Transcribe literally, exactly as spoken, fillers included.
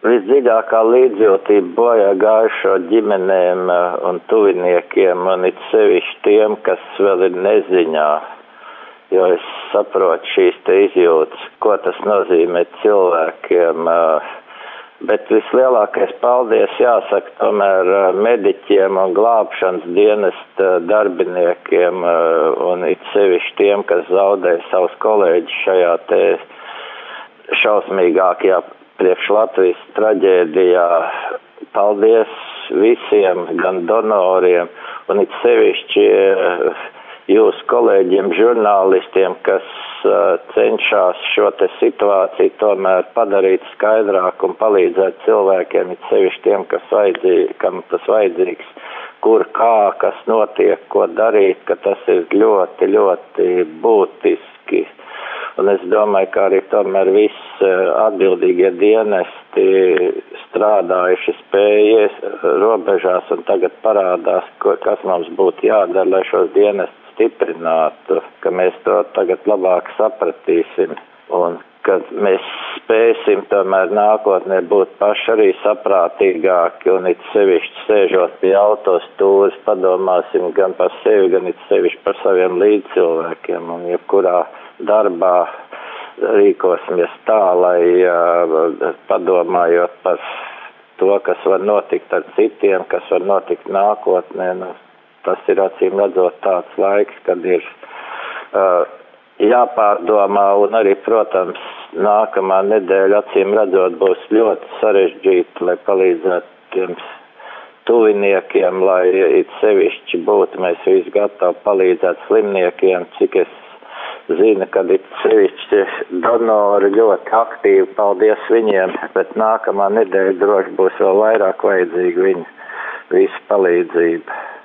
visdziļākā līdzjūtība bojā gājušo ģimenēm un tuviniekiem, un it sevišķi tiem, kas vēl ir neziņā, jo es saprotu šīs te izjūtas, ko tas nozīmē cilvēkiem, bet vislielākais paldies jāsaka tomēr mediķiem un glābšanas dienesta darbiniekiem, un it sevišķi tiem, kas zaudēja savus kolēģus šajā te šausmīgākajā priekš Latvijas traģēdijā. Paldies visiem, gan donoriem, un it sevišķi jūsu kolēģiem, žurnālistiem, kas uh, cenšas šo te situāciju tomēr padarīt skaidrāk un palīdzēt cilvēkiem, it sevišķi tiem, kas vajadzīgi, kam tas vajadzīgs, kur, kā, kas notiek, ko darīt, ka tas ir ļoti, ļoti būtiski. Un es domāju, ka arī tomēr viss atbildīgie dienesti strādājuši spējies robežās un tagad parādās, kas mums būtu jādara, lai šos dienestus stiprinātu, ka mēs to tagad labāk sapratīsim un ka mēs spēsim tomēr nākotnē būt paši arī saprātīgāki un it sevišķi sēžot pie autostūres padomāsim gan par sevi, gan it sevišķi par saviem līdzcilvēkiem un jebkurā darbā rīkosimies tā, lai uh, padomājot par to, kas var notikt ar citiem, kas var notikt nākotnē. Nu, tas ir acīm redzot tāds laiks, kad ir uh, jāpārdomā un arī, protams, nākamā nedēļa acīm redzot būs ļoti sarežģīta, lai palīdzētu tiem tuviniekiem, lai it sevišķi būtu mēs visi gatavi palīdzēt slimniekiem, cik es zina, kad ir sevišķi donori ļoti aktīvi, paldies viņiem, bet nākamā nedēļa droši būs vēl vairāk vajadzīga viņu visu palīdzību.